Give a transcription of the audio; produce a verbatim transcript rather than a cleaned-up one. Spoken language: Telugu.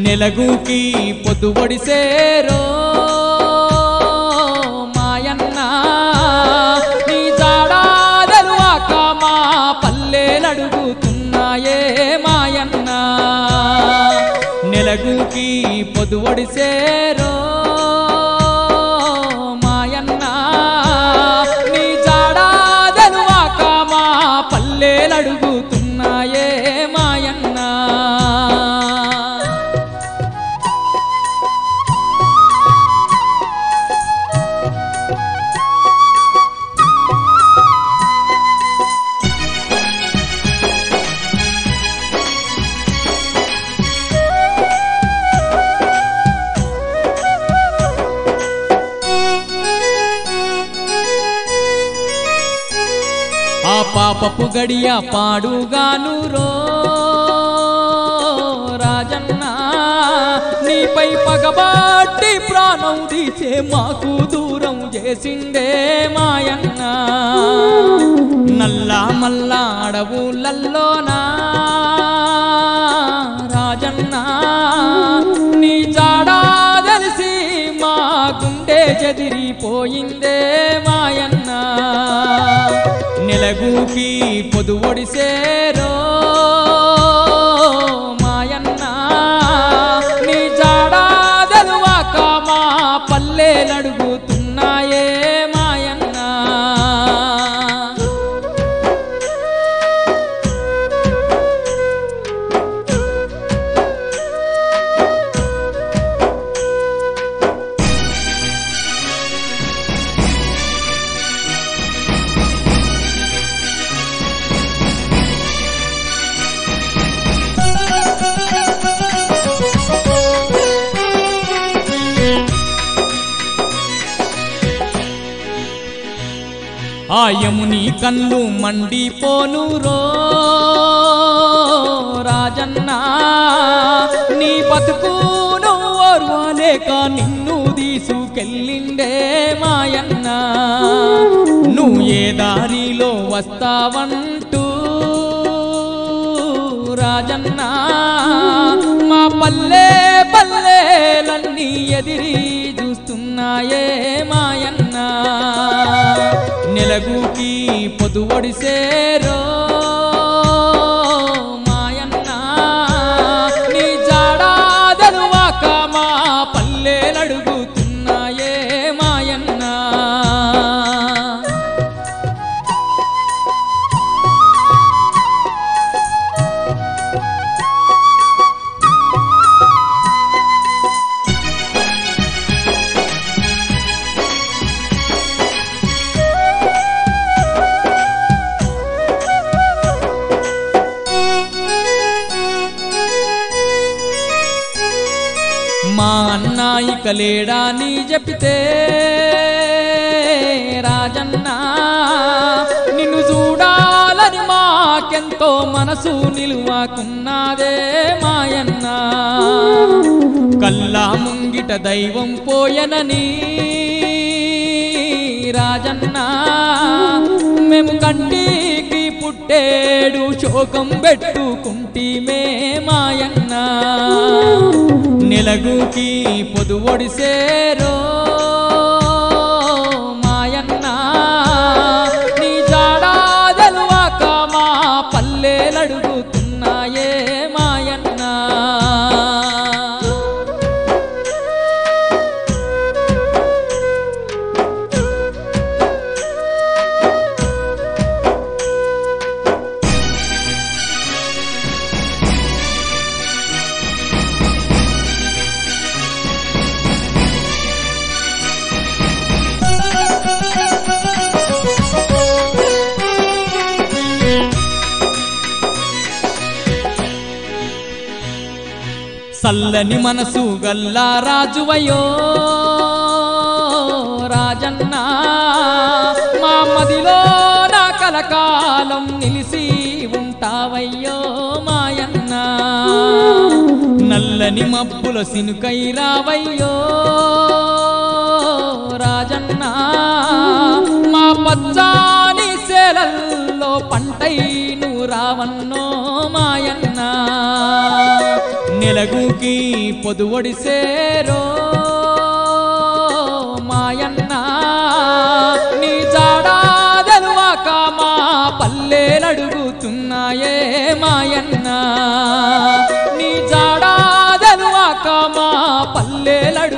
నెలగుకి పొద్దు ఒడిసేరో మాయన్న నీ జాడా తెరువాక మా పల్లెలడుగుతున్నాయే మాయన్న నెలగుకి పొద్దు ఒడిసేరో మాయన్న నీ జాడా తెరువాక మా పల్లెలడుగుతున్నాయే మాయన్న ఆ పాపపు గడియ పాడుగాను రో రాజన్న నీపై పగబాటి ప్రాణం తీసే మాకు దూరం చేసిండే మాయన్న నల్లా మల్లా అడవులల్లోనా రాజన్న నీ జాడా తెలిసి మా గుండె చెదిరిపోయిందే మాయన్న నెలగుకి పొదు ఒడిసేరో మాయన్న నీ జాడా తెరువాక మా పల్లెలడుగుతున్నాయే మాయన్న ఆ యముని కళ్ళు మండిపోను రో రాజన్న నీ బతుకును ఓర్వలేక నిన్ను తీసుకెళ్ళిండే మాయన్న నువ్వు ఏ దారిలో వస్తావంటూ రాజన్న మా పల్లె పల్లెలన్నీ ఎదిరి చూస్తున్నాయే మాయన్న నెలగుకి పొదు ఒడిసేరో మాయన్న నీ జాడా తెరువాక మా పల్లెలడుగుతున్నాయే మాయన్న మా అన్న ఇక లేడా నీ చెప్పితే రాజన్న నిన్ను చూడాలని మాకెంతో మనసు నిలువకున్నదే మాయన్న కల్లా ముంగిట దైవం పోయనని రాజన్న మేము కంటికి పుట్టేడు శోకం పెట్టుకుంటిమే మాయన్న నెలగుకి పొదు ఒడిసేరో మాయన్న నీ జాడా తెరువాక మా పల్లెలడుగుతున్నాయే మాయన్న చల్లని మనసు గల్లా రాజువయో రాజన్న మా మదిలో నా కలకాలం నిలిసి ఉంటావయ్యో మాయన్న నల్లని మబ్బుల సినుకై రావయ్యో రాజన్న మా పచ్చాని సేలల్లో పంటై నువ్వు రావన్నో మాయన్న నెల వెలుగుకి పొదువొడిసేరో మాయన్న నీ జాడా తెలువాక మా పల్లెలడుగుతున్నాయే మాయన్న నీ జాడా తెలువాక మా పల్లెలడుగుతున్నాయే